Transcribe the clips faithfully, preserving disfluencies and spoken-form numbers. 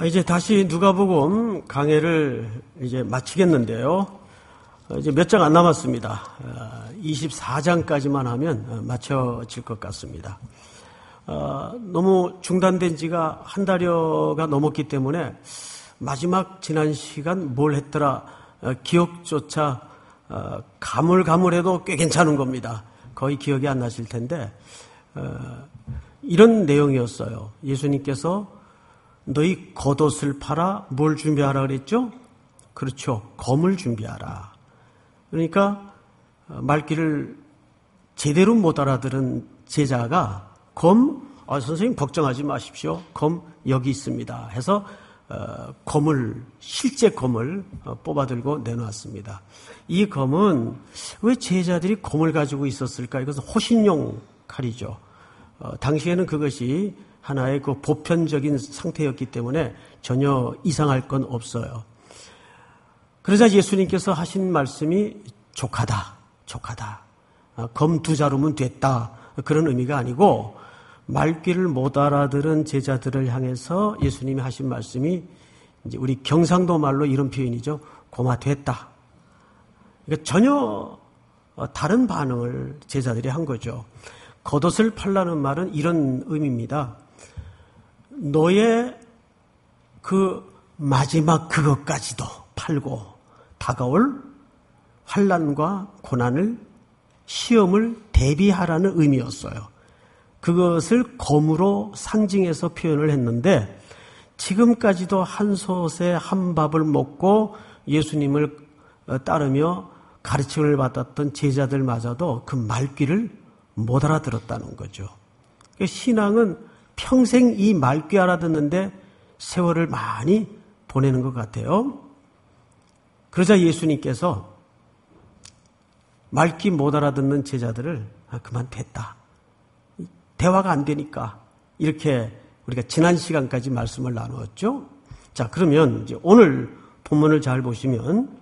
이제 다시 누가복음 강해를 이제 마치겠는데요. 이제 몇 장 안 남았습니다. 이십사 장까지만 하면 마쳐질 것 같습니다. 너무 중단된 지가 한 달여가 넘었기 때문에 마지막 지난 시간 뭘 했더라 기억조차 가물가물해도 꽤 괜찮은 겁니다. 거의 기억이 안 나실 텐데 이런 내용이었어요. 예수님께서 너희 겉옷을 팔아 뭘 준비하라 그랬죠? 그렇죠. 검을 준비하라. 그러니까 말귀를 제대로 못 알아들은 제자가 검, 아, 선생님 걱정하지 마십시오. 검 여기 있습니다. 해서 어, 검을 실제 검을 어, 뽑아들고 내놓았습니다. 이 검은 왜 제자들이 검을 가지고 있었을까? 이것은 호신용 칼이죠. 어, 당시에는 그것이 하나의 그 보편적인 상태였기 때문에 전혀 이상할 건 없어요. 그러자 예수님께서 하신 말씀이 족하다, 족하다. 검 두 자루면 됐다. 그런 의미가 아니고 말귀를 못 알아들은 제자들을 향해서 예수님이 하신 말씀이 이제 우리 경상도 말로 이런 표현이죠. 고마 됐다. 그러니까 전혀 다른 반응을 제자들이 한 거죠. 겉옷을 팔라는 말은 이런 의미입니다. 너의 그 마지막 그것까지도 팔고 다가올 환난과 고난을 시험을 대비하라는 의미였어요. 그것을 검으로 상징해서 표현을 했는데 지금까지도 한 솥에 한 밥을 먹고 예수님을 따르며 가르침을 받았던 제자들마저도 그 말귀를 못 알아들었다는 거죠. 신앙은 평생 이 말귀 알아듣는데 세월을 많이 보내는 것 같아요. 그러자 예수님께서 말귀 못 알아듣는 제자들을 아, 그만 됐다. 대화가 안 되니까 이렇게 우리가 지난 시간까지 말씀을 나누었죠. 자, 그러면 이제 오늘 본문을 잘 보시면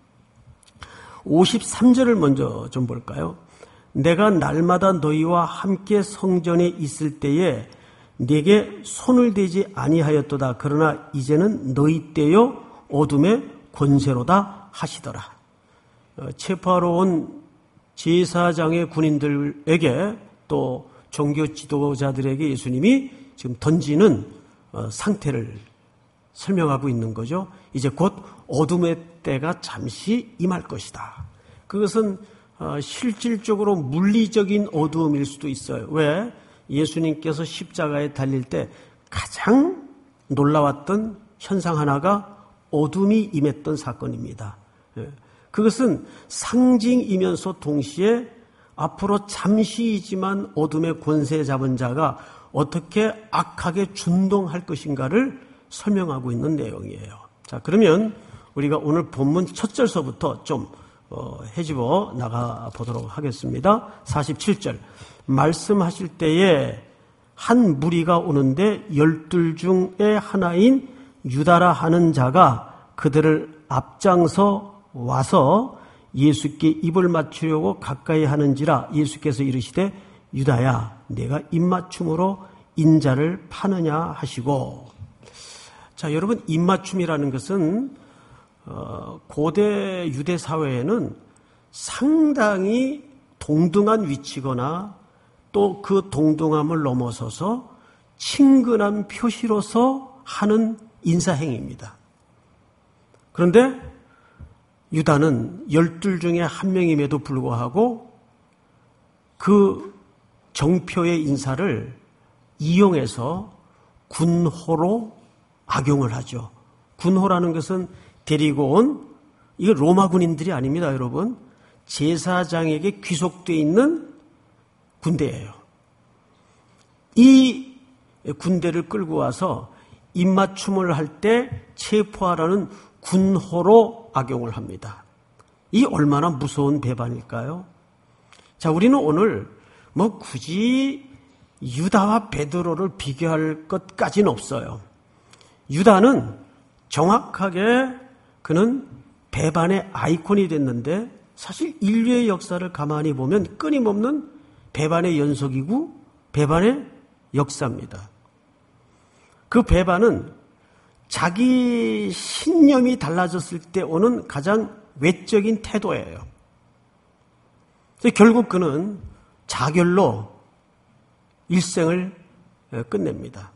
오십삼 절을 먼저 좀 볼까요? 내가 날마다 너희와 함께 성전에 있을 때에 네게 손을 대지 아니하였도다. 그러나 이제는 너희 때요 어둠의 권세로다 하시더라. 체포하러 온 제사장의 군인들에게 또 종교 지도자들에게 예수님이 지금 던지는 상태를 설명하고 있는 거죠. 이제 곧 어둠의 때가 잠시 임할 것이다. 그것은 실질적으로 물리적인 어두움일 수도 있어요. 왜? 예수님께서 십자가에 달릴 때 가장 놀라웠던 현상 하나가 어둠이 임했던 사건입니다. 그것은 상징이면서 동시에 앞으로 잠시이지만 어둠의 권세 잡은 자가 어떻게 악하게 준동할 것인가를 설명하고 있는 내용이에요. 자, 그러면 우리가 오늘 본문 첫 절서부터 좀 어, 해집어 나가 보도록 하겠습니다. 사십칠 절. 말씀하실 때에 한 무리가 오는데 열둘 중에 하나인 유다라 하는 자가 그들을 앞장서 와서 예수께 입을 맞추려고 가까이 하는지라 예수께서 이르시되 유다야 내가 입맞춤으로 인자를 파느냐 하시고. 자, 여러분, 입맞춤이라는 것은 어, 고대 유대 사회에는 상당히 동등한 위치거나 또 그 동등함을 넘어서서 친근한 표시로서 하는 인사행위입니다. 그런데 유다는 열둘 중에 한 명임에도 불구하고 그 정표의 인사를 이용해서 군호로 악용을 하죠. 군호라는 것은 데리고 온, 이게 로마 군인들이 아닙니다, 여러분. 제사장에게 귀속되어 있는 군대예요. 이 군대를 끌고 와서 입맞춤을 할 때 체포하라는 군호로 악용을 합니다. 이 얼마나 무서운 배반일까요? 자, 우리는 오늘 뭐 굳이 유다와 베드로를 비교할 것까지는 없어요. 유다는 정확하게 그는 배반의 아이콘이 됐는데 사실 인류의 역사를 가만히 보면 끊임없는 배반의 연속이고 배반의 역사입니다. 그 배반은 자기 신념이 달라졌을 때 오는 가장 외적인 태도예요. 그래서 결국 그는 자결로 일생을 끝냅니다.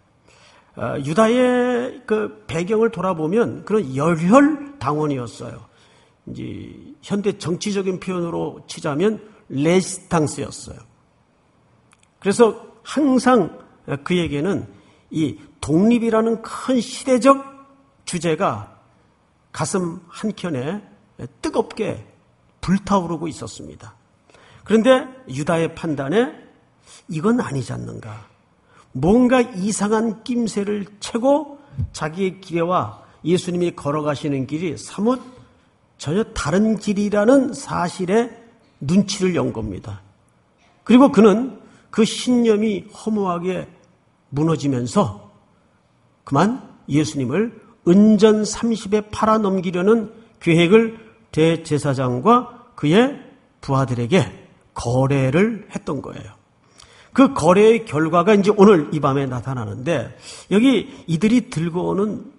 유다의 그 배경을 돌아보면 그런 열혈 당원이었어요. 이제 현대 정치적인 표현으로 치자면 레지스탕스였어요. 그래서 항상 그에게는 이 독립이라는 큰 시대적 주제가 가슴 한켠에 뜨겁게 불타오르고 있었습니다. 그런데 유다의 판단에 이건 아니지 않는가. 뭔가 이상한 낌새를 채고 자기의 기회와 예수님이 걸어가시는 길이 사뭇 전혀 다른 길이라는 사실에 눈치를 연 겁니다. 그리고 그는 그 신념이 허무하게 무너지면서 그만 예수님을 은전 삼십에 팔아넘기려는 계획을 대제사장과 그의 부하들에게 거래를 했던 거예요. 그 거래의 결과가 이제 오늘 이 밤에 나타나는데 여기 이들이 들고 오는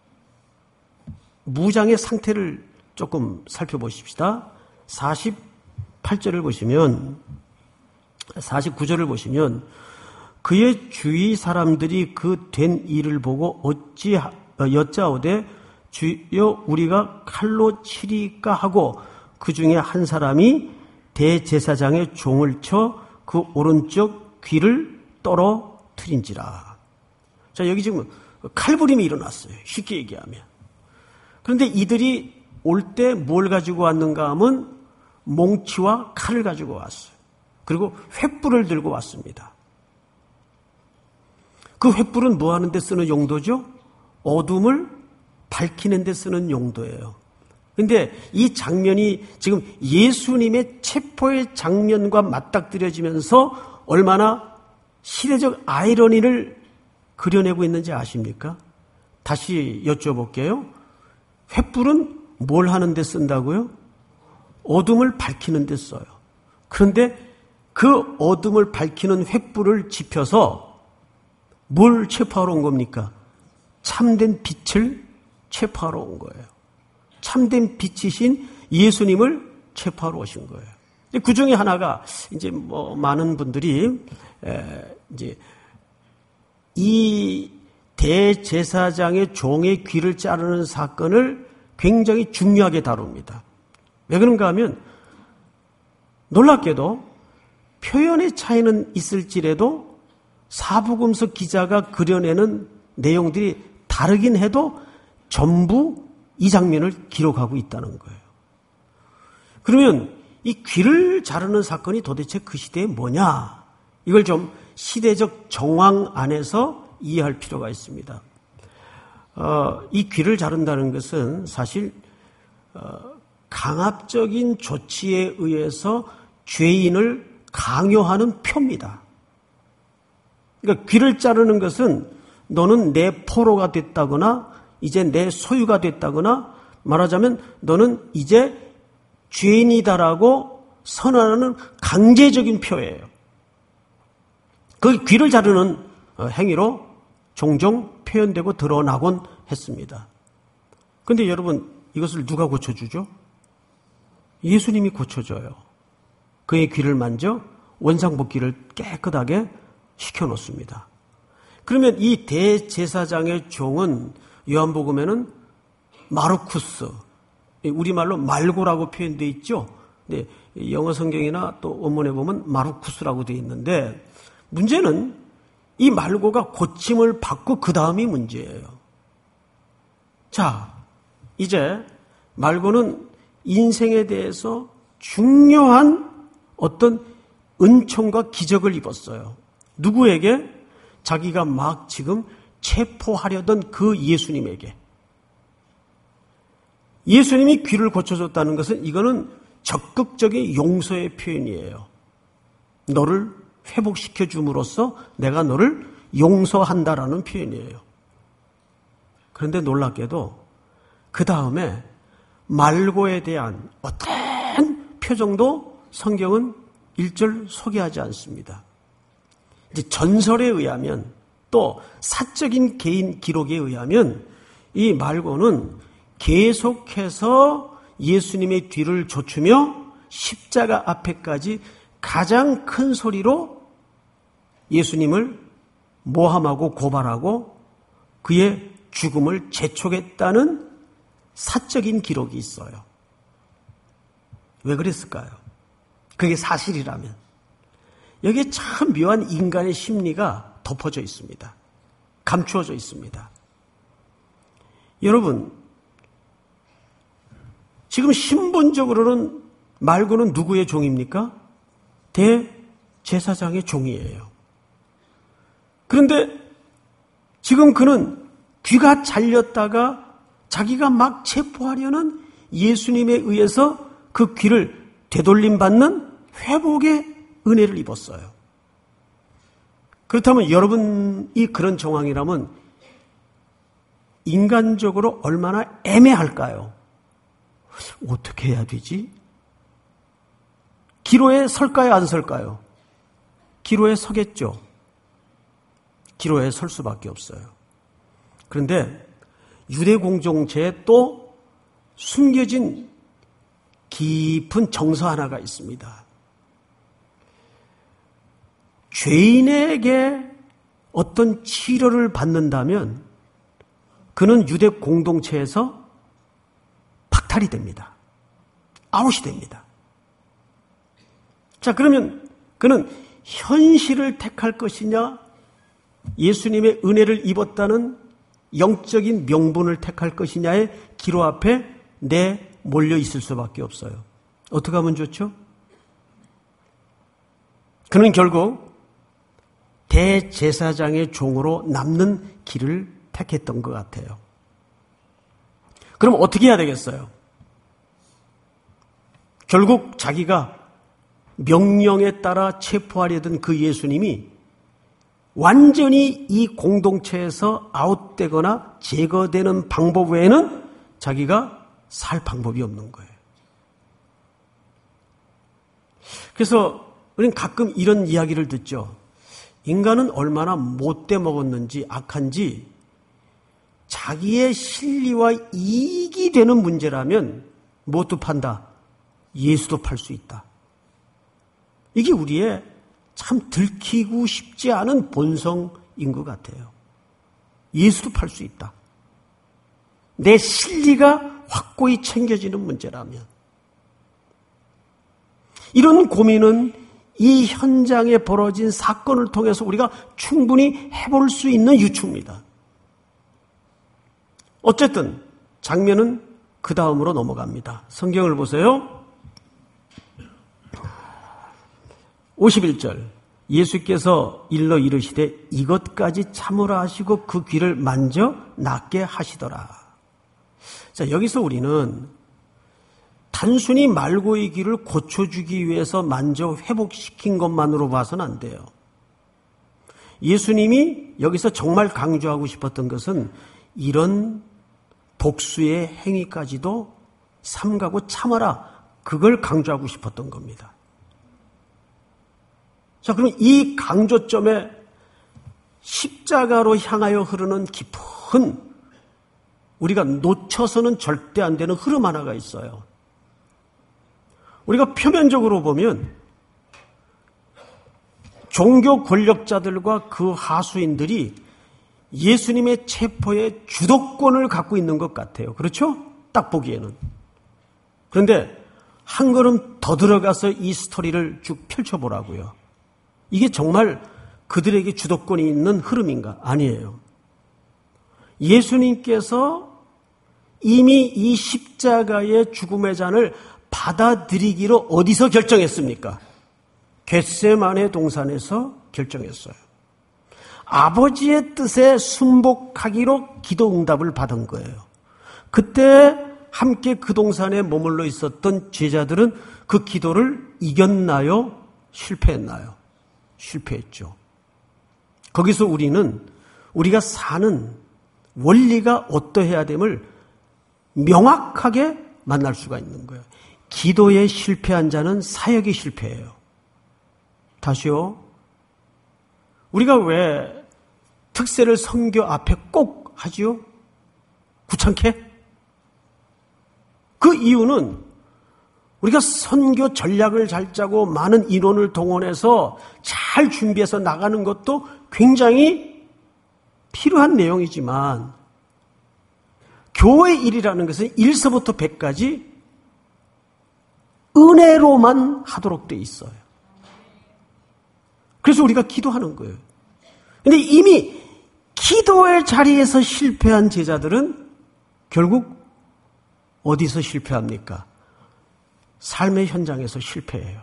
무장의 상태를 조금 살펴보십시다. 사십팔 절을 보시면 사십구 절을 보시면 그의 주위 사람들이 그 된 일을 보고 어찌 여짜오되 주여 우리가 칼로 치리까 하고 그 중에 한 사람이 대제사장의 종을 쳐 그 오른쪽 귀를 떨어뜨린지라. 자, 여기 지금 칼부림이 일어났어요. 쉽게 얘기하면. 그런데 이들이 올 때 뭘 가지고 왔는가 하면 몽치와 칼을 가지고 왔어요. 그리고 횃불을 들고 왔습니다. 그 횃불은 뭐 하는 데 쓰는 용도죠? 어둠을 밝히는 데 쓰는 용도예요. 그런데 이 장면이 지금 예수님의 체포의 장면과 맞닥뜨려지면서 얼마나 시대적 아이러니를 그려내고 있는지 아십니까? 다시 여쭤볼게요. 횃불은 뭘 하는 데 쓴다고요? 어둠을 밝히는 데 써요. 그런데 그 어둠을 밝히는 횃불을 지펴서 뭘 체포하러 온 겁니까? 참된 빛을 체포하러 온 거예요. 참된 빛이신 예수님을 체포하러 오신 거예요. 그 중에 하나가 이제 뭐 많은 분들이 에 이제 이 대제사장의 종의 귀를 자르는 사건을 굉장히 중요하게 다룹니다. 왜 그런가 하면 놀랍게도 표현의 차이는 있을지라도 사복음서 기자가 그려내는 내용들이 다르긴 해도 전부 이 장면을 기록하고 있다는 거예요. 그러면 이 귀를 자르는 사건이 도대체 그 시대에 뭐냐? 이걸 좀 시대적 정황 안에서 이해할 필요가 있습니다. 어, 이 귀를 자른다는 것은 사실 어, 강압적인 조치에 의해서 죄인을 강요하는 표입니다. 그러니까 귀를 자르는 것은 너는 내 포로가 됐다거나 이제 내 소유가 됐다거나 말하자면 너는 이제 죄인이다라고 선언하는 강제적인 표예요. 그 귀를 자르는 행위로 종종 표현되고 드러나곤 했습니다. 그런데 여러분 이것을 누가 고쳐주죠? 예수님이 고쳐줘요. 그의 귀를 만져 원상복귀를 깨끗하게 시켜놓습니다. 그러면 이 대제사장의 종은 요한복음에는 마르쿠스, 우리말로 말고라고 표현되어 있죠. 네, 영어 성경이나 또 원문에 보면 마르쿠스라고 되어 있는데 문제는 이 말고가 고침을 받고 그 다음이 문제예요. 자, 이제 말고는 인생에 대해서 중요한 어떤 은총과 기적을 입었어요. 누구에게? 자기가 막 지금 체포하려던 그 예수님에게. 예수님이 귀를 고쳐줬다는 것은 이거는 적극적인 용서의 표현이에요. 너를 회복시켜 줌으로써 내가 너를 용서한다라는 표현이에요. 그런데 놀랍게도 그 다음에 말고에 대한 어떤 표정도 성경은 일절 소개하지 않습니다. 이제 전설에 의하면 또 사적인 개인 기록에 의하면 이 말고는 계속해서 예수님의 뒤를 좇으며 십자가 앞에까지 가장 큰 소리로 예수님을 모함하고 고발하고 그의 죽음을 재촉했다는 사적인 기록이 있어요. 왜 그랬을까요? 그게 사실이라면. 여기에 참 묘한 인간의 심리가 덮어져 있습니다. 감추어져 있습니다. 여러분, 지금 신분적으로는 말고는 누구의 종입니까? 대제사장의 종이에요. 그런데 지금 그는 귀가 잘렸다가 자기가 막 체포하려는 예수님에 의해서 그 귀를 되돌림받는 회복의 은혜를 입었어요. 그렇다면 여러분이 그런 정황이라면 인간적으로 얼마나 애매할까요? 어떻게 해야 되지? 기로에 설까요, 안 설까요? 기로에 서겠죠. 기로에 설 수밖에 없어요. 그런데 유대 공동체에 또 숨겨진 깊은 정서 하나가 있습니다. 죄인에게 어떤 치료를 받는다면 그는 유대 공동체에서 박탈이 됩니다. 아웃이 됩니다. 자, 그러면 그는 현실을 택할 것이냐, 예수님의 은혜를 입었다는 영적인 명분을 택할 것이냐의 기로 앞에 내 몰려 있을 수밖에 없어요. 어떻게 하면 좋죠? 그는 결국 대제사장의 종으로 남는 길을 택했던 것 같아요. 그럼 어떻게 해야 되겠어요? 결국 자기가 명령에 따라 체포하려던 그 예수님이 완전히 이 공동체에서 아웃되거나 제거되는 방법 외에는 자기가 살 방법이 없는 거예요. 그래서 우리는 가끔 이런 이야기를 듣죠. 인간은 얼마나 못돼 먹었는지 악한지 자기의 실리와 이익이 되는 문제라면 무엇도 판다. 예수도 팔 수 있다. 이게 우리의 참 들키고 싶지 않은 본성인 것 같아요. 예수도 팔 수 있다. 내 실리가 확고히 챙겨지는 문제라면. 이런 고민은 이 현장에 벌어진 사건을 통해서 우리가 충분히 해볼 수 있는 유추입니다. 어쨌든 장면은 그 다음으로 넘어갑니다. 성경을 보세요. 오십일 절 예수께서 일러 이르시되 이것까지 참으라 하시고 그 귀를 만져 낫게 하시더라. 자, 여기서 우리는 단순히 말고의 귀를 고쳐주기 위해서 만져 회복시킨 것만으로 봐서는 안 돼요. 예수님이 여기서 정말 강조하고 싶었던 것은 이런 복수의 행위까지도 삼가고 참아라. 그걸 강조하고 싶었던 겁니다. 자, 그럼 이 강조점에 십자가로 향하여 흐르는 깊은 우리가 놓쳐서는 절대 안 되는 흐름 하나가 있어요. 우리가 표면적으로 보면 종교 권력자들과 그 하수인들이 예수님의 체포의 주도권을 갖고 있는 것 같아요. 그렇죠? 딱 보기에는. 그런데 한 걸음 더 들어가서 이 스토리를 쭉 펼쳐보라고요. 이게 정말 그들에게 주도권이 있는 흐름인가? 아니에요. 예수님께서 이미 이 십자가의 죽음의 잔을 받아들이기로 어디서 결정했습니까? 겟세마네 동산에서 결정했어요. 아버지의 뜻에 순복하기로 기도 응답을 받은 거예요. 그때 함께 그 동산에 머물러 있었던 제자들은 그 기도를 이겼나요? 실패했나요? 실패했죠. 거기서 우리는 우리가 사는 원리가 어떠해야 됨을 명확하게 만날 수가 있는 거예요. 기도에 실패한 자는 사역에 실패해요. 다시요. 우리가 왜 특세를 선교 앞에 꼭 하지요? 귀찮게? 그 이유는 우리가 선교 전략을 잘 짜고 많은 인원을 동원해서 잘 준비해서 나가는 것도 굉장히 필요한 내용이지만 교회 일이라는 것은 일서부터 백까지 은혜로만 하도록 돼 있어요. 그래서 우리가 기도하는 거예요. 근데 이미 기도의 자리에서 실패한 제자들은 결국 어디서 실패합니까? 삶의 현장에서 실패해요.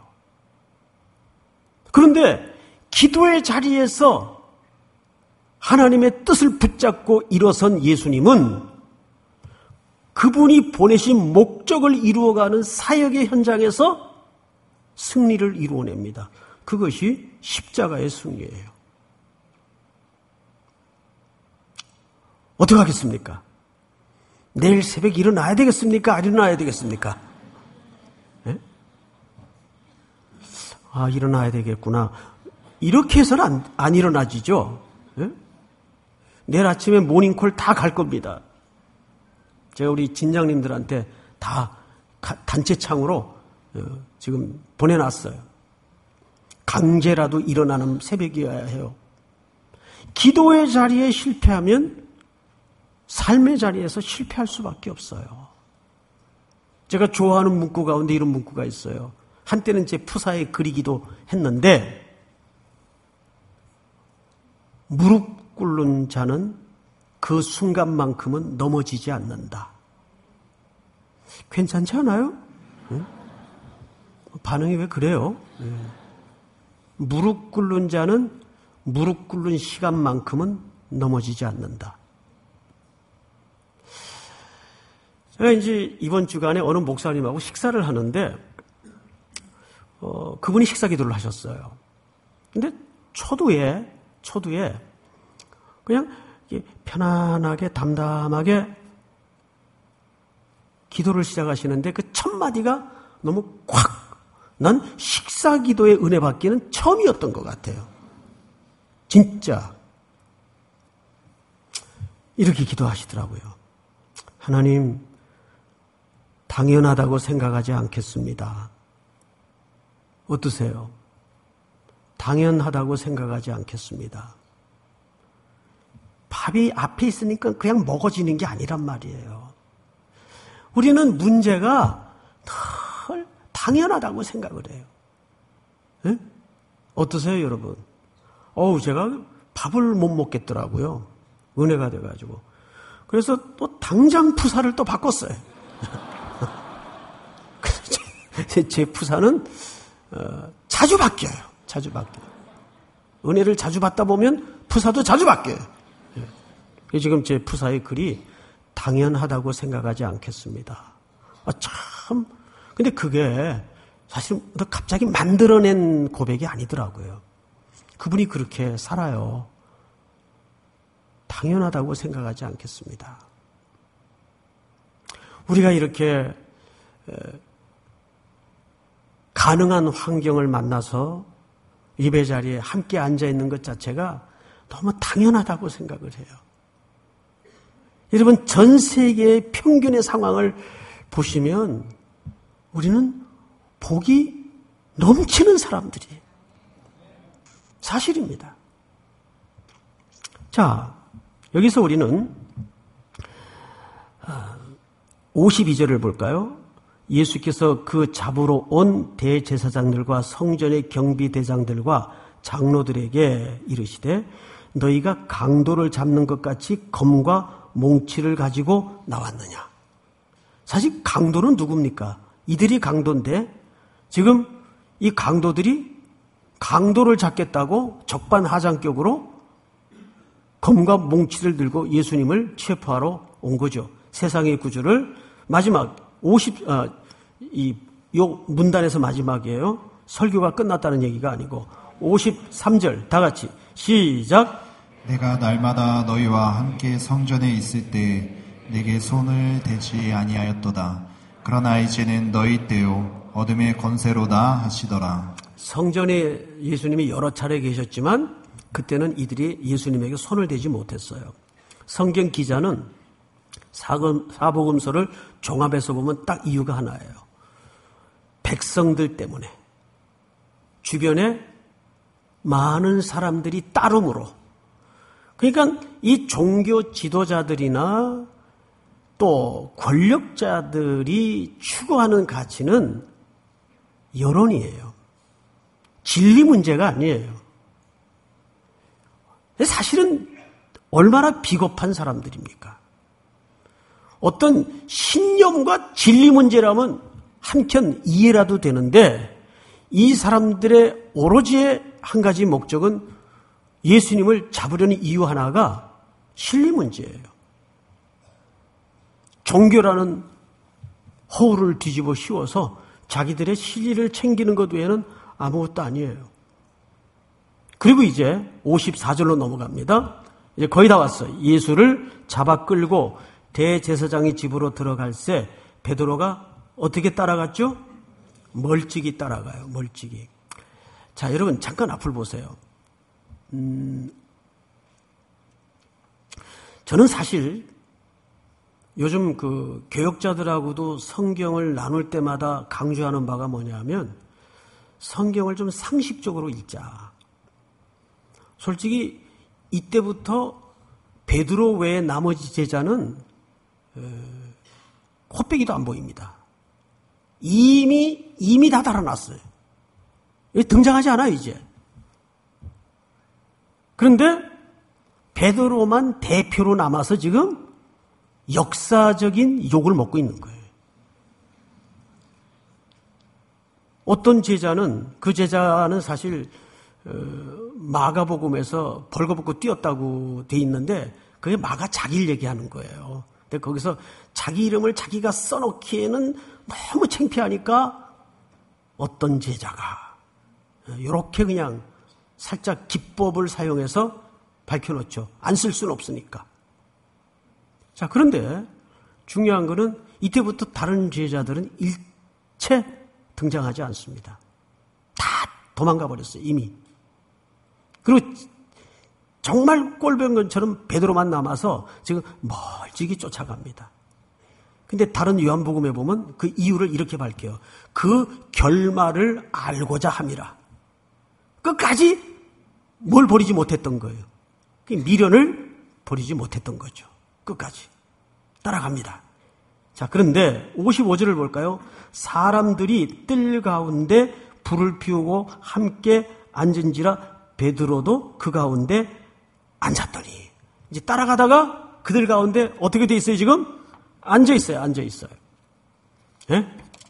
그런데 기도의 자리에서 하나님의 뜻을 붙잡고 일어선 예수님은 그분이 보내신 목적을 이루어가는 사역의 현장에서 승리를 이루어냅니다. 그것이 십자가의 승리예요. 어떻게 하겠습니까? 내일 새벽에 일어나야 되겠습니까? 안 일어나야 되겠습니까? 네? 아, 일어나야 되겠구나. 이렇게 해서는 안, 안 일어나지죠? 네? 내일 아침에 모닝콜 다 갈 겁니다. 제가 우리 진장님들한테 다 단체창으로 지금 보내놨어요. 강제라도 일어나는 새벽이어야 해요. 기도의 자리에 실패하면 삶의 자리에서 실패할 수밖에 없어요. 제가 좋아하는 문구 가운데 이런 문구가 있어요. 한때는 제 푸사에 그리기도 했는데 무릎 꿇는 자는 그 순간만큼은 넘어지지 않는다. 괜찮지 않아요? 응? 반응이 왜 그래요? 네. 무릎 꿇는 자는 무릎 꿇는 시간만큼은 넘어지지 않는다. 제가 이제 이번 주간에 어느 목사님하고 식사를 하는데 어, 그분이 식사 기도를 하셨어요. 근데 초두에 초두에 그냥 편안하게 담담하게 기도를 시작하시는데 그 첫 마디가 너무 콱! 난 식사 기도의 은혜 받기는 처음이었던 것 같아요. 진짜 이렇게 기도하시더라고요. 하나님, 당연하다고 생각하지 않겠습니다. 어떠세요? 당연하다고 생각하지 않겠습니다. 밥이 앞에 있으니까 그냥 먹어지는 게 아니란 말이에요. 우리는 문제가 늘 당연하다고 생각을 해요. 네? 어떠세요, 여러분? 어우, 제가 밥을 못 먹겠더라고요. 은혜가 돼가지고. 그래서 또 당장 푸사를 또 바꿨어요. 제, 제 푸사는 어, 자주 바뀌어요. 자주 바뀌어요. 은혜를 자주 받다 보면 푸사도 자주 바뀌어요. 예. 지금 제 푸사의 글이 당연하다고 생각하지 않겠습니다. 아, 참. 근데 그게 사실 갑자기 만들어낸 고백이 아니더라고요. 그분이 그렇게 살아요. 당연하다고 생각하지 않겠습니다. 우리가 이렇게 가능한 환경을 만나서 예배 자리에 함께 앉아있는 것 자체가 너무 당연하다고 생각을 해요. 여러분, 전 세계의 평균의 상황을 보시면 우리는 복이 넘치는 사람들이에요. 사실입니다. 자, 여기서 우리는 오십이 절을 볼까요? 예수께서 그 잡으러 온 대제사장들과 성전의 경비대장들과 장로들에게 이르시되 너희가 강도를 잡는 것 같이 검과 몽치를 가지고 나왔느냐. 사실 강도는 누굽니까? 이들이 강도인데 지금 이 강도들이 강도를 잡겠다고 적반하장격으로 검과 몽치를 들고 예수님을 체포하러 온 거죠. 세상의 구주를 마지막 오십, 아, 이, 요 문단에서 마지막이에요. 설교가 끝났다는 얘기가 아니고 오십삼 절 다 같이 시작. 내가 날마다 너희와 함께 성전에 있을 때 내게 손을 대지 아니하였도다. 그러나 이제는 너희 때요 어둠의 권세로다 하시더라. 성전에 예수님이 여러 차례 계셨지만 그때는 이들이 예수님에게 손을 대지 못했어요. 성경 기자는 사복음서를 종합해서 보면 딱 이유가 하나예요. 백성들 때문에. 주변에 많은 사람들이 따름으로. 그러니까 이 종교 지도자들이나 또 권력자들이 추구하는 가치는 여론이에요. 진리 문제가 아니에요. 사실은 얼마나 비겁한 사람들입니까? 어떤 신념과 진리 문제라면 한편 이해라도 되는데 이 사람들의 오로지의 한 가지 목적은 예수님을 잡으려는 이유 하나가 진리 문제예요. 종교라는 허울을 뒤집어 씌워서 자기들의 실리를 챙기는 것 외에는 아무것도 아니에요. 그리고 이제 오십사 절로 넘어갑니다. 이제 거의 다 왔어요. 예수를 잡아 끌고 대제사장의 집으로 들어갈새 베드로가 어떻게 따라갔죠? 멀찍이 따라가요. 멀찍이. 자, 여러분 잠깐 앞을 보세요. 음, 저는 사실 요즘 그 교역자들하고도 성경을 나눌 때마다 강조하는 바가 뭐냐면 성경을 좀 상식적으로 읽자. 솔직히 이때부터 베드로 외에 나머지 제자는 코빼기도 안 보입니다. 이미 이미 다 달아났어요. 등장하지 않아요 이제. 그런데 베드로만 대표로 남아서 지금 역사적인 욕을 먹고 있는 거예요. 어떤 제자는 그 제자는 사실 마가복음에서 벌거벗고 뛰었다고 돼 있는데 그게 마가 자기를 얘기하는 거예요. 근데 거기서 자기 이름을 자기가 써놓기에는 너무 창피하니까 어떤 제자가 이렇게 그냥 살짝 기법을 사용해서 밝혀놓죠. 안 쓸 수는 없으니까. 자, 그런데 중요한 거는 이때부터 다른 제자들은 일체 등장하지 않습니다. 다 도망가 버렸어요, 이미. 그리고 정말 꼴변 것처럼 베드로만 남아서 지금 멀찍이 쫓아갑니다. 근데 다른 요한복음에 보면 그 이유를 이렇게 밝혀요. 그 결말을 알고자 함이라. 끝까지 뭘 버리지 못했던 거예요. 그 미련을 버리지 못했던 거죠. 끝까지. 따라갑니다. 자, 그런데 오십오 절을 볼까요? 사람들이 뜰 가운데 불을 피우고 함께 앉은지라 베드로도 그 가운데 앉았더니. 이제 따라가다가 그들 가운데 어떻게 돼 있어요, 지금? 앉아 있어요, 앉아 있어요. 예?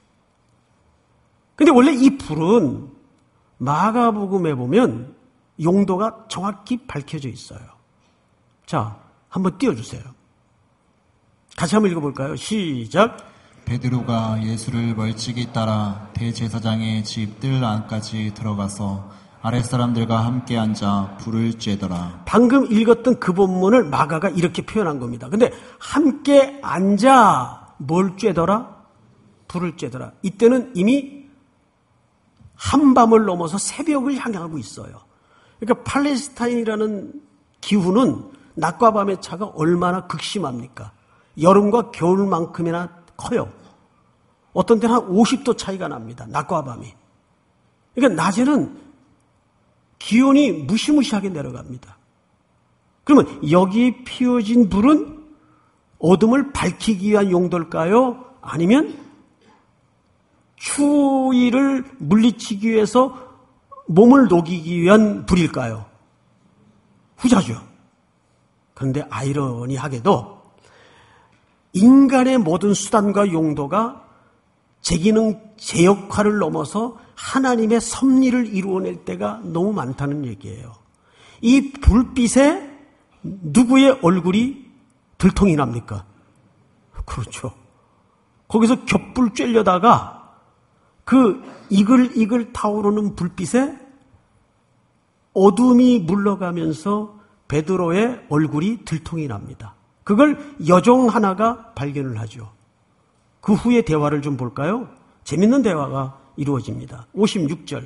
근데 원래 이 불은 마가복음에 보면 용도가 정확히 밝혀져 있어요. 자, 한번 띄워주세요. 같이 한번 읽어볼까요? 시작. 베드로가 예수를 멀찍이 따라 대제사장의 집 뜰 안까지 들어가서 아랫사람들과 함께 앉아 불을 쬐더라. 방금 읽었던 그 본문을 마가가 이렇게 표현한 겁니다. 근데 함께 앉아 뭘 쬐더라? 불을 쬐더라. 이때는 이미 한밤을 넘어서 새벽을 향하고 있어요. 그러니까 팔레스타인이라는 기후는 낮과 밤의 차가 얼마나 극심합니까? 여름과 겨울만큼이나 커요. 어떤 때는 한 오십 도 차이가 납니다. 낮과 밤이. 그러니까 낮에는 기온이 무시무시하게 내려갑니다. 그러면 여기 피워진 불은 어둠을 밝히기 위한 용도일까요? 아니면 추위를 물리치기 위해서 몸을 녹이기 위한 불일까요? 후자죠. 그런데 아이러니하게도 인간의 모든 수단과 용도가 제 기능, 제 역할을 넘어서 하나님의 섭리를 이루어낼 때가 너무 많다는 얘기예요. 이 불빛에 누구의 얼굴이 들통이 납니까? 그렇죠. 거기서 겹불 쬐려다가 그 이글이글 타오르는 불빛에 어둠이 물러가면서 베드로의 얼굴이 들통이 납니다. 그걸 여종 하나가 발견을 하죠. 그 후의 대화를 좀 볼까요? 재밌는 대화가 이루어집니다. 오십육 절.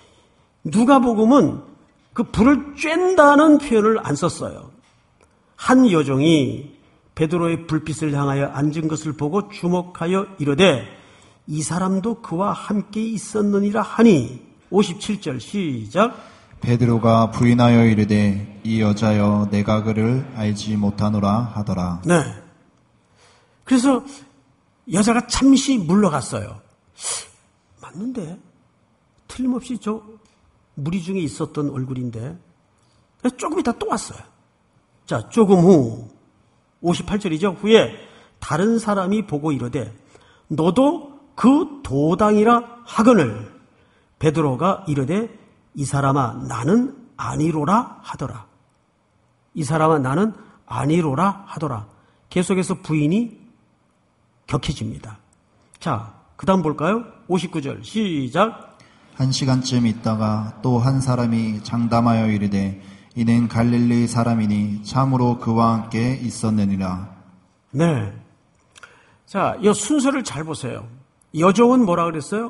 누가복음은 그 불을 쬐다는 표현을 안 썼어요. 한 여종이 베드로의 불빛을 향하여 앉은 것을 보고 주목하여 이르되 이 사람도 그와 함께 있었느니라 하니 오십칠 절 시작. 베드로가 부인하여 이르되 이 여자여 내가 그를 알지 못하노라 하더라. 네. 그래서 여자가 잠시 물러갔어요. 맞는데 틀림없이 저 무리 중에 있었던 얼굴인데 조금 이따 또 왔어요. 자, 조금 후 오십팔 절이죠. 후에 다른 사람이 보고 이르되 너도 그 도당이라 하거늘 베드로가 이르되 이 사람아 나는 아니로라 하더라. 이 사람아 나는 아니로라 하더라. 계속해서 부인이 격해집니다. 자, 그 다음 볼까요? 오십구 절 시작. 한 시간쯤 있다가 또 한 사람이 장담하여 이르되 이는 갈릴리 사람이니 참으로 그와 함께 있었느니라. 네. 자, 이 순서를 잘 보세요. 여종은 뭐라 그랬어요?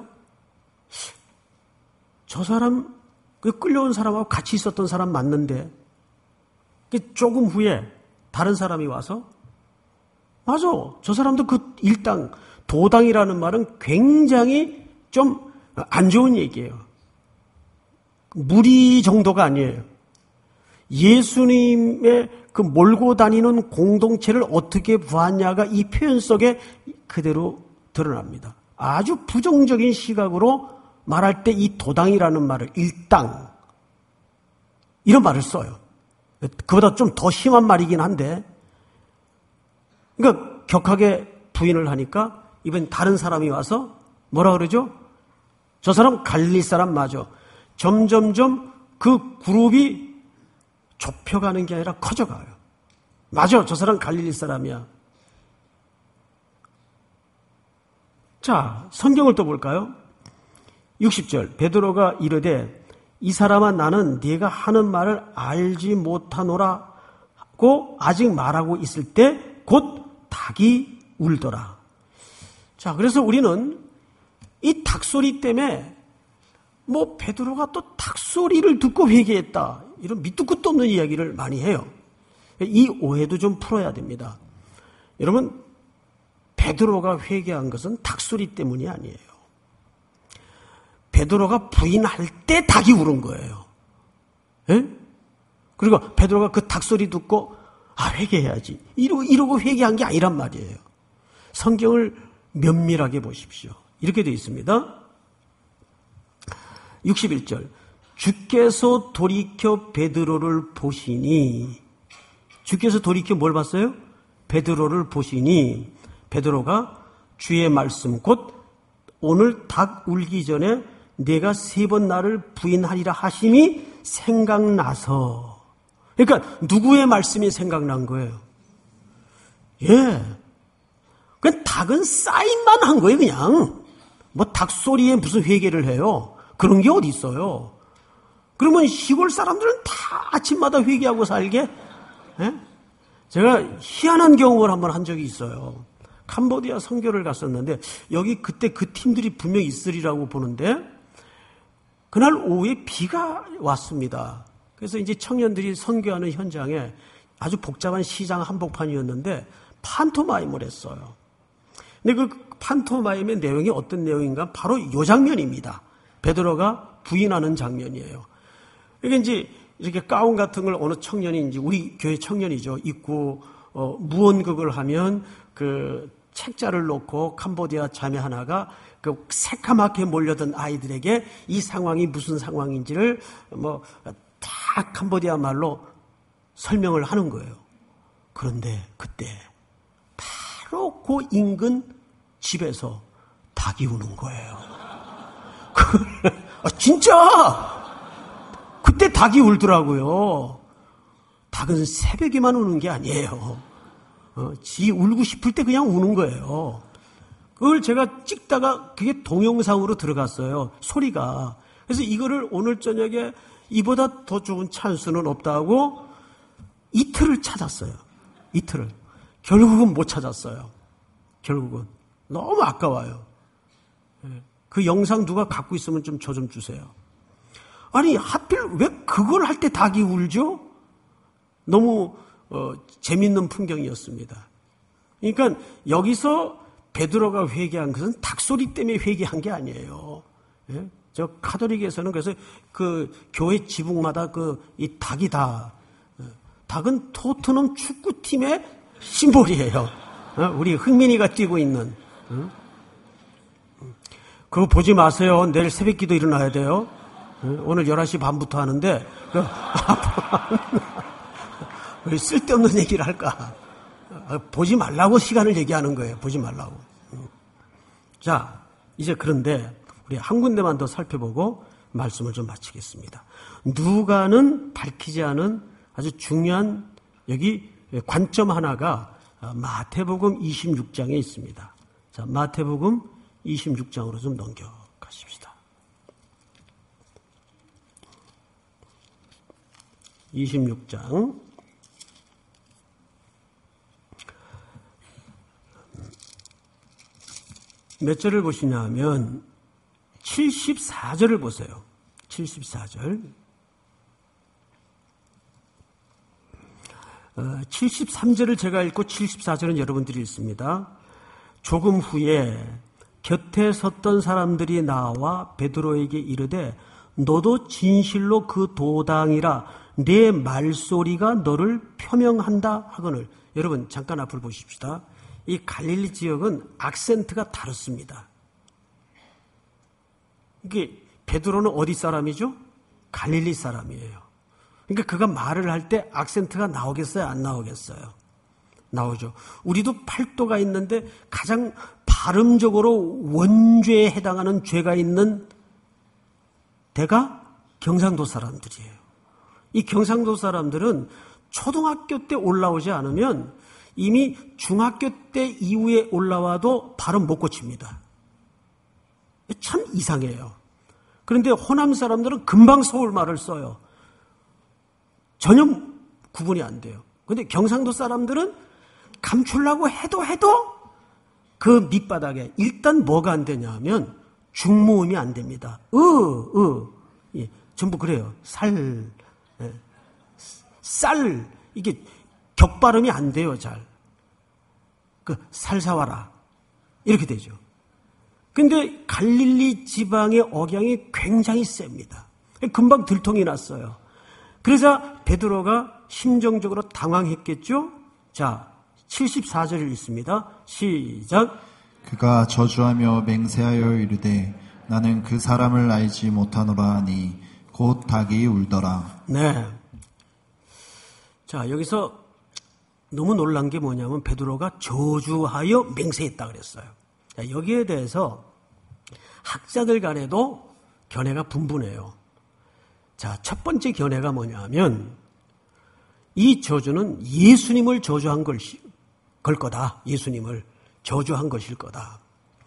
저 사람, 그 끌려온 사람하고 같이 있었던 사람 맞는데, 조금 후에 다른 사람이 와서, 맞아. 저 사람도 그 일당, 도당이라는 말은 굉장히 좀 안 좋은 얘기예요. 무리 정도가 아니에요. 예수님의 그 몰고 다니는 공동체를 어떻게 보았냐가 이 표현 속에 그대로 드러납니다. 아주 부정적인 시각으로 말할 때 이 도당이라는 말을 일당 이런 말을 써요. 그보다 좀 더 심한 말이긴 한데 그러니까 격하게 부인을 하니까 이번 다른 사람이 와서 뭐라 그러죠? 저 사람 갈릴리 사람 맞아. 점점점 그 그룹이 좁혀가는 게 아니라 커져가요. 맞아, 저 사람 갈릴리 사람이야. 자, 성경을 또 볼까요? 육십 절 베드로가 이르되 이 사람아 나는 네가 하는 말을 알지 못하노라고 아직 말하고 있을 때 곧 닭이 울더라. 자, 그래서 우리는 이 닭소리 때문에 뭐 베드로가 또 닭소리를 듣고 회개했다 이런 밑도 끝도 없는 이야기를 많이 해요. 이 오해도 좀 풀어야 됩니다. 여러분, 베드로가 회개한 것은 닭소리 때문이 아니에요. 베드로가 부인할 때 닭이 울은 거예요. 에? 그리고 베드로가 그 닭소리 듣고 아 회개해야지 이러고, 이러고 회개한 게 아니란 말이에요. 성경을 면밀하게 보십시오. 이렇게 되어 있습니다. 육십일 절 주께서 돌이켜 베드로를 보시니 주께서 돌이켜 뭘 봤어요? 베드로를 보시니 베드로가 주의 말씀 곧 오늘 닭 울기 전에 내가 세 번 나를 부인하리라 하심이 생각나서 그러니까 누구의 말씀이 생각난 거예요? 예. 그 닭은 사인만 한 거예요, 그냥. 뭐 닭소리에 무슨 회개를 해요? 그런 게 어디 있어요? 그러면 시골 사람들은 다 아침마다 회개하고 살게? 예? 제가 희한한 경험을 한번 한 적이 있어요. 캄보디아 선교를 갔었는데 여기 그때 그 팀들이 분명히 있으리라고 보는데 그날 오후에 비가 왔습니다. 그래서 이제 청년들이 선교하는 현장에 아주 복잡한 시장 한복판이었는데 판토마임을 했어요. 근데 그 판토마임의 내용이 어떤 내용인가? 바로 이 장면입니다. 베드로가 부인하는 장면이에요. 이게 이제 이렇게 가운 같은 걸 어느 청년이 이제 우리 교회 청년이죠. 입고 어, 무언극을 하면 그 책자를 놓고 캄보디아 자매 하나가 그 새까맣게 몰려든 아이들에게 이 상황이 무슨 상황인지를 뭐 다 캄보디아 말로 설명을 하는 거예요. 그런데 그때 바로 그 인근 집에서 닭이 우는 거예요. 아, 진짜! 그때 닭이 울더라고요. 닭은 새벽에만 우는 게 아니에요. 어, 지 울고 싶을 때 그냥 우는 거예요. 그걸 제가 찍다가 그게 동영상으로 들어갔어요. 소리가. 그래서 이거를 오늘 저녁에 이보다 더 좋은 찬스는 없다고 이틀을 찾았어요. 이틀을. 결국은 못 찾았어요. 결국은. 너무 아까워요. 그 영상 누가 갖고 있으면 좀 저 좀 주세요. 아니 하필 왜 그걸 할 때 닭이 울죠? 너무 어, 재밌는 풍경이었습니다. 그러니까 여기서 베드로가 회개한 것은 닭소리 때문에 회개한 게 아니에요. 예? 저 카톨릭에서는 그래서 그 교회 지붕마다 그 이 닭이 다, 닭은 토트넘 축구팀의 심볼이에요. 우리 흥민이가 뛰고 있는. 그거 보지 마세요. 내일 새벽기도 일어나야 돼요. 오늘 열한 시 반부터 하는데 왜 쓸데없는 얘기를 할까? 보지 말라고 시간을 얘기하는 거예요. 보지 말라고. 자, 이제 그런데 우리 한 군데만 더 살펴보고 말씀을 좀 마치겠습니다. 누가는 밝히지 않은 아주 중요한 여기 관점 하나가 마태복음 이십육 장에 있습니다. 자, 마태복음 이십육 장으로 좀 넘겨가십시다. 이십육 장. 몇 절을 보시냐 하면 칠십사 절을 보세요. 칠십사 절. 어, 칠십삼 절을 제가 읽고 칠십사 절은 여러분들이 읽습니다. 조금 후에 곁에 섰던 사람들이 나와 베드로에게 이르되 너도 진실로 그 도당이라 내 말소리가 너를 표명한다 하거늘. 여러분 잠깐 앞을 보십시다. 이 갈릴리 지역은 악센트가 다릅니다. 이게 베드로는 어디 사람이죠? 갈릴리 사람이에요. 그러니까 그가 말을 할 때 악센트가 나오겠어요? 안 나오겠어요? 나오죠. 우리도 팔도가 있는데 가장 발음적으로 원죄에 해당하는 죄가 있는 데가 경상도 사람들이에요. 이 경상도 사람들은 초등학교 때 올라오지 않으면 이미 중학교 때 이후에 올라와도 발음 못 고칩니다. 참 이상해요. 그런데 호남 사람들은 금방 서울말을 써요. 전혀 구분이 안 돼요. 그런데 경상도 사람들은 감추려고 해도 해도 그 밑바닥에 일단 뭐가 안 되냐 하면 중모음이 안 됩니다. 으, 으. 예, 전부 그래요. 살, 예. 쌀, 이게 격발음이 안 돼요, 잘. 그, 살사와라. 이렇게 되죠. 근데 갈릴리 지방의 억양이 굉장히 셉니다. 금방 들통이 났어요. 그래서 베드로가 심정적으로 당황했겠죠? 자, 칠십사 절을 읽습니다. 시작. 그가 저주하며 맹세하여 이르되 나는 그 사람을 알지 못하노라 하니 곧 닭이 울더라. 네. 자, 여기서 너무 놀란 게 뭐냐면 베드로가 저주하여 맹세했다 그랬어요. 자, 여기에 대해서 학자들 간에도 견해가 분분해요. 자, 첫 번째 견해가 뭐냐면 이 저주는 예수님을 저주한 걸, 걸 거다. 예수님을 저주한 것일 거다.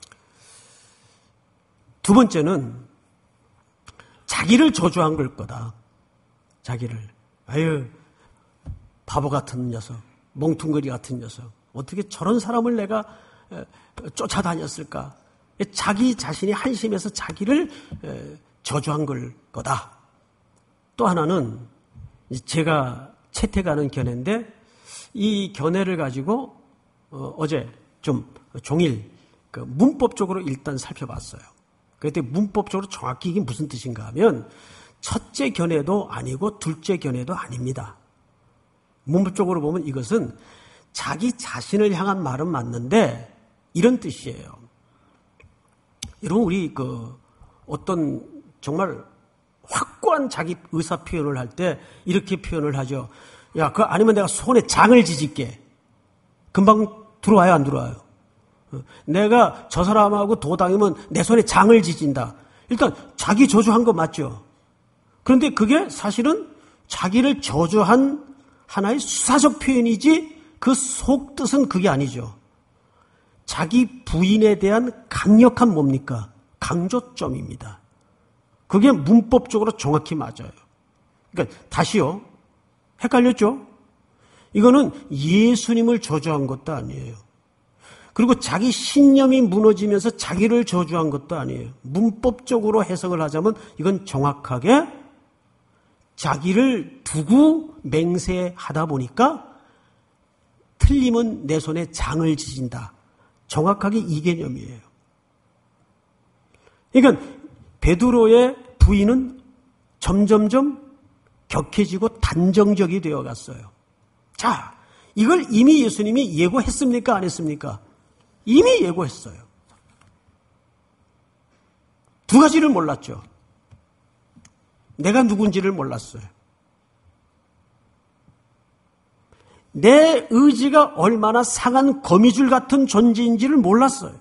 두 번째는 자기를 저주한 걸 거다. 자기를. 아유, 바보 같은 녀석, 멍퉁거리 같은 녀석. 어떻게 저런 사람을 내가 쫓아다녔을까? 자기 자신이 한심해서 자기를 저주한 걸 거다. 또 하나는 제가 채택하는 견해인데 이 견해를 가지고 어제 좀 종일 그 문법적으로 일단 살펴봤어요. 그때 문법적으로 정확히 이게 무슨 뜻인가 하면 첫째 견해도 아니고 둘째 견해도 아닙니다. 문법적으로 보면 이것은 자기 자신을 향한 말은 맞는데 이런 뜻이에요. 여러분 우리 그 어떤 정말 확고한 자기 의사 표현을 할 때 이렇게 표현을 하죠. 야, 그 아니면 내가 손에 장을 지질게. 금방 들어와요, 안 들어와요? 내가 저 사람하고 도당이면 내 손에 장을 지진다. 일단 자기 저주한 거 맞죠? 그런데 그게 사실은 자기를 저주한 하나의 수사적 표현이지 그 속뜻은 그게 아니죠. 자기 부인에 대한 강력한 뭡니까? 강조점입니다. 그게 문법적으로 정확히 맞아요. 그러니까 다시요. 헷갈렸죠? 이거는 예수님을 저주한 것도 아니에요. 그리고 자기 신념이 무너지면서 자기를 저주한 것도 아니에요. 문법적으로 해석을 하자면 이건 정확하게 자기를 두고 맹세하다 보니까 틀림은 내 손에 장을 지진다. 정확하게 이 개념이에요. 그러니까 베드로의 부인은 점점점 격해지고 단정적이 되어갔어요. 자, 이걸 이미 예수님이 예고했습니까? 안 했습니까? 이미 예고했어요. 두 가지를 몰랐죠. 내가 누군지를 몰랐어요. 내 의지가 얼마나 상한 거미줄 같은 존재인지를 몰랐어요.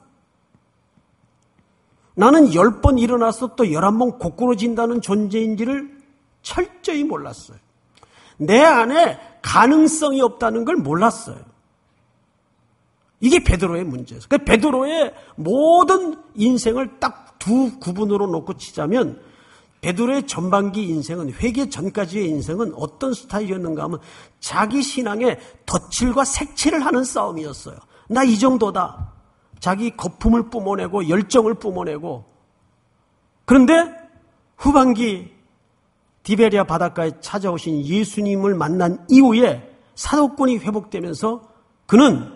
나는 열 번 일어나서 또 열한 번 고꾸러진다는 존재인지를 철저히 몰랐어요. 내 안에 가능성이 없다는 걸 몰랐어요. 이게 베드로의 문제예요. 그 베드로의 모든 인생을 딱 두 구분으로 놓고 치자면 베드로의 전반기 인생은, 회개 전까지의 인생은 어떤 스타일이었는가 하면 자기 신앙에 덧칠과 색칠을 하는 싸움이었어요. 나 이 정도다. 자기 거품을 뿜어내고 열정을 뿜어내고. 그런데 후반기 디베리아 바닷가에 찾아오신 예수님을 만난 이후에 사도권이 회복되면서 그는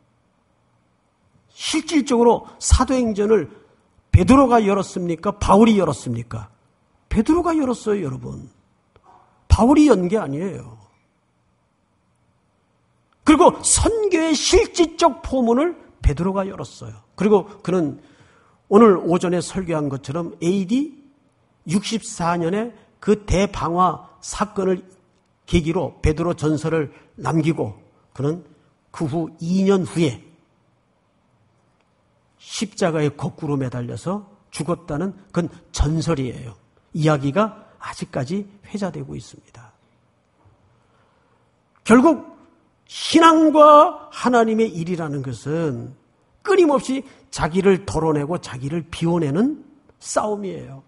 실질적으로 사도행전을 베드로가 열었습니까? 바울이 열었습니까? 베드로가 열었어요, 여러분. 바울이 연 게 아니에요. 그리고 선교의 실질적 포문을 베드로가 열었어요. 그리고 그는 오늘 오전에 설교한 것처럼 에이디 육십사 년에 그 대방화 사건을 계기로 베드로 전설을 남기고 그는 그 후 이 년 후에 십자가에 거꾸로 매달려서 죽었다는 그건 전설이에요. 이야기가 아직까지 회자되고 있습니다. 결국 신앙과 하나님의 일이라는 것은 끊임없이 자기를 덜어내고 자기를 비워내는 싸움이에요.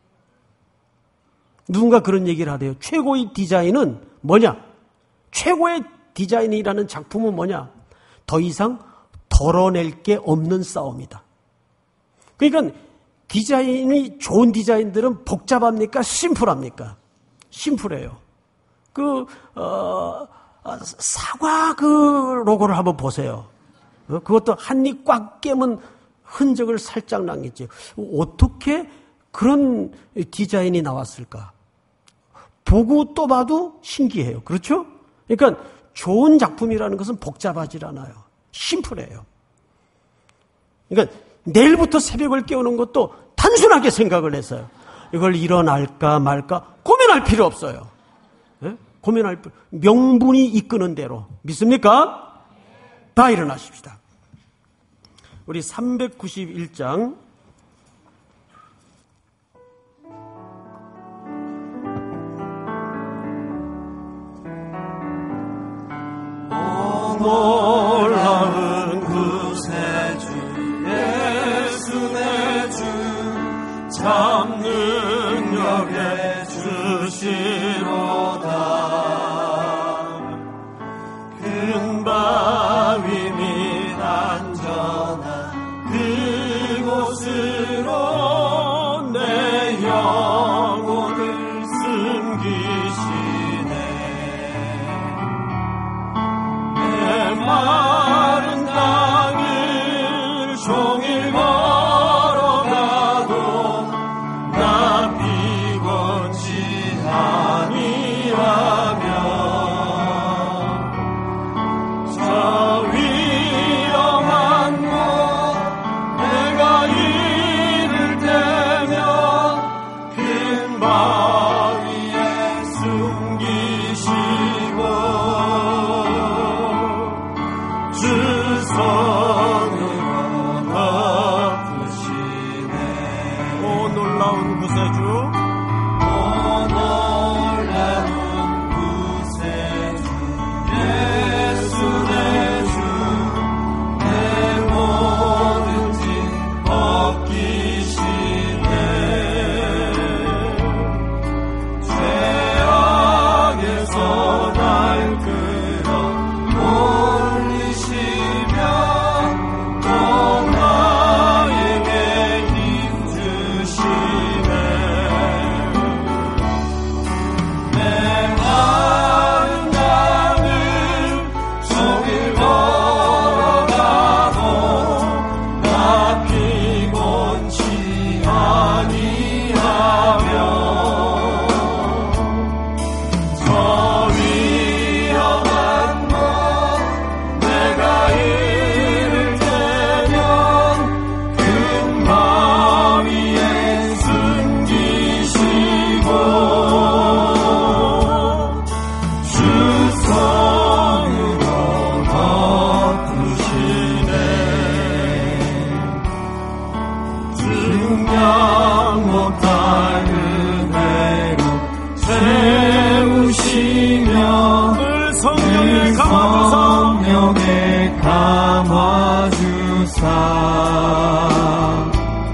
누군가 그런 얘기를 하대요. 최고의 디자인은 뭐냐? 최고의 디자인이라는 작품은 뭐냐? 더 이상 덜어낼 게 없는 싸움이다. 그러니까 디자인이 좋은 디자인들은 복잡합니까? 심플합니까? 심플해요. 그 어, 사과 그 로고를 한번 보세요. 어, 그것도 한 입 꽉 깨문 흔적을 살짝 남겼지. 어떻게 그런 디자인이 나왔을까? 보고 또 봐도 신기해요. 그렇죠? 그러니까 좋은 작품이라는 것은 복잡하지 않아요. 심플해요. 그러니까 내일부터 새벽을 깨우는 것도 단순하게 생각을 해서요. 이걸 일어날까 말까 고민할 필요 없어요. 네? 고민할 필요, 명분이 이끄는 대로. 믿습니까? 다 일어나십시다. 우리 삼백구십일 장 놀라운 구세주 예수 내 주 참 능력의 주시로다. 큰 바위 및 안전한 그곳으로 내 영혼을 숨기시네. 내 마른 땅을 종일 걸어가도 나 비곤치 아니하며 저 위험한 곳 내가 이를 때면 큰 바위에 숨기시고 주 손으로 덮으시네. 오 놀라운 구세주, 오 놀라운 구세주 예수 내 주 내 모든 짐 벗기시네. 죄악에서 날 끌어 올리시며 주사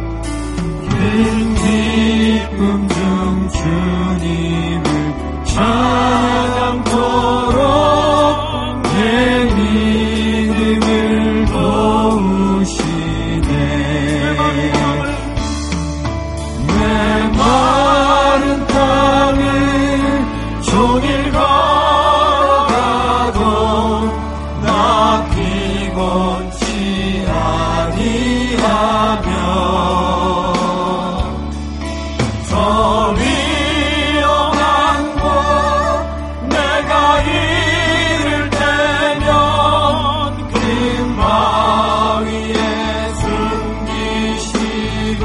큰 기쁨 중 주님을 찬양토록 내 믿음을 도우시네. 내 마른 땅을 종일 걸어가도 나 피곤치 아니하며 저 위험한 곳 내가 이를 때면 큰 바위에 숨기시고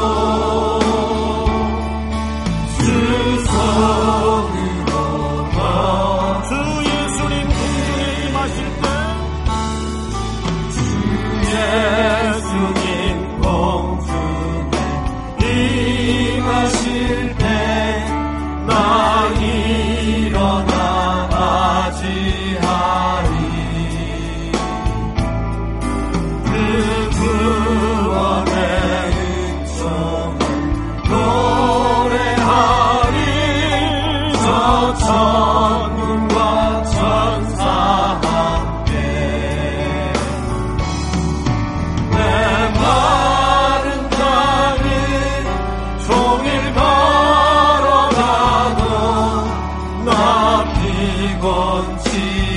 주 손으로 주 예수님 공중에 임하실 때 주 예수님 공중에 임하실 때 나 일어나 맞이하리. 그 구원의 은총을 노래하리. 저 천군과 천사 함께 내 마른 땅을 종일 걸어가도 나 피곤치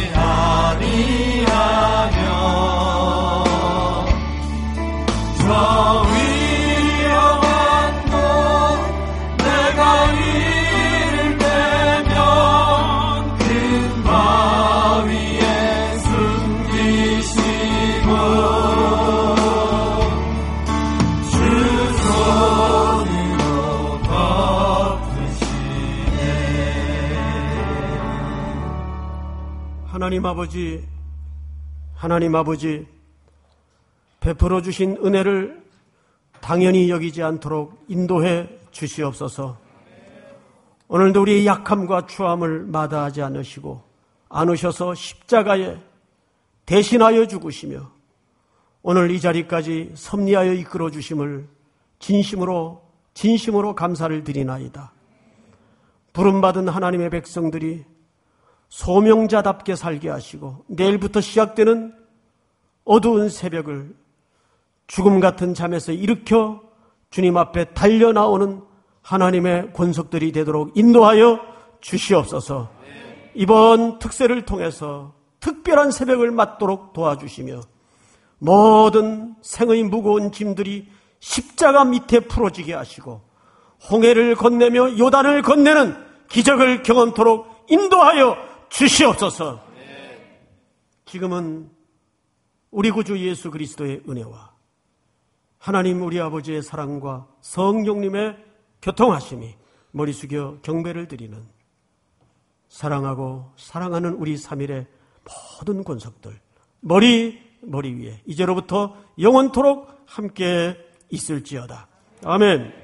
아니하며 저 위험한 곳 내가 이를 때면 큰 바위에 숨기시고 주 손으로 덮으시네. 하나님 아버지, 하나님 아버지, 베풀어 주신 은혜를 당연히 여기지 않도록 인도해 주시옵소서. 오늘도 우리의 약함과 추함을 마다하지 않으시고 안으셔서 십자가에 대신하여 죽으시며 오늘 이 자리까지 섭리하여 이끌어 주심을 진심으로 진심으로 감사를 드리나이다. 부름받은 하나님의 백성들이 소명자답게 살게 하시고 내일부터 시작되는 어두운 새벽을 죽음 같은 잠에서 일으켜 주님 앞에 달려나오는 하나님의 권속들이 되도록 인도하여 주시옵소서. 이번 특세를 통해서 특별한 새벽을 맞도록 도와주시며 모든 생의 무거운 짐들이 십자가 밑에 풀어지게 하시고 홍해를 건네며 요단을 건네는 기적을 경험토록 인도하여 주시옵소서. 지금은 우리 구주 예수 그리스도의 은혜와 하나님 우리 아버지의 사랑과 성령님의 교통하심이 머리 숙여 경배를 드리는 사랑하고 사랑하는 우리 삼일의 모든 권속들 머리 머리 위에 이제로부터 영원토록 함께 있을지어다. 아멘.